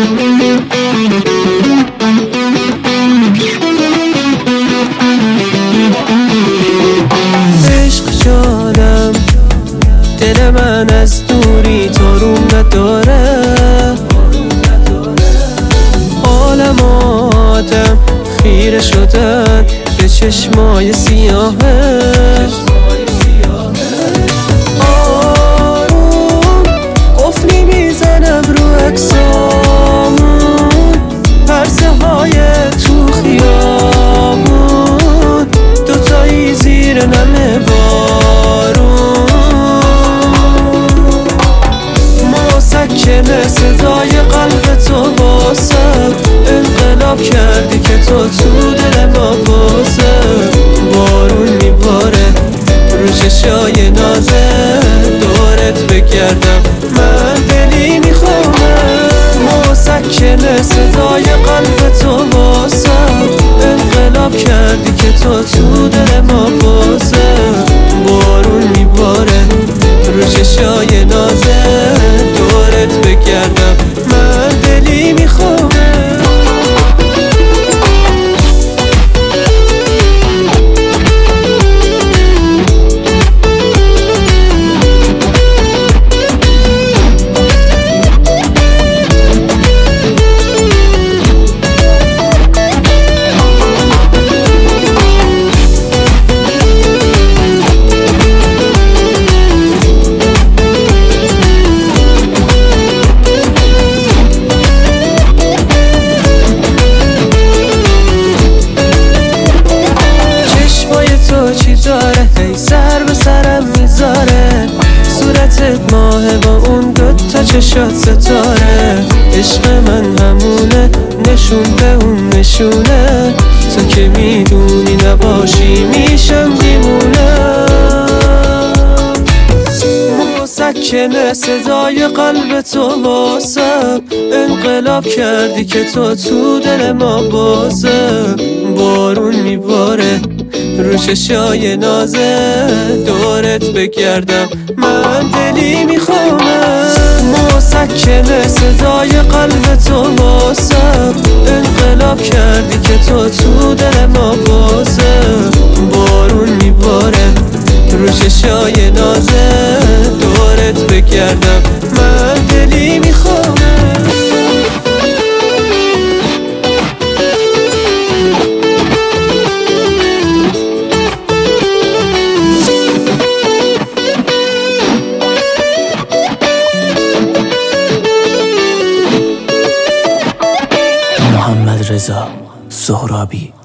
عشق جانم، دل من از دوری تو روم نداره. عالم آدم خیره شدن به چشمای سیاهه. آروم قفلی میزنم رو عکسامون، پرسه های تو خیابون، دوتایی زیر نم بارون. مسکنه صدای قلب تو واسم، انقلاب کردی که تو دل ما بازم. بارون میباره رو چشای نازه، دورت بگردم من دلی میخوامم. مسکنه صدای قلب تو واسم، انقلاب کردی که تو دل ما بازم. بارون میباره رو چشای نازه، دورت بگردم من دلی میخوامم. هی سر به سرم میذاره، صورتت ماهه با اون دوتا چشات ستاره. عشق من همونه، نشون به اون نشونه، تو که میدونی نباشی میشم دیوونه. مسکنه صدای قلب تو واسم، انقلاب کردی که تو دل ما بازم. بارون میباره رو چشای نازه، دورت بگردم من دلی میخوامم. مسکنه صدای قلب تو واسم، انقلاب کردی که تو دل ما بازم. بارون میباره رو چشای نازه، دورت بگردم من دلی میخوامم. محمد رضا سهرابی.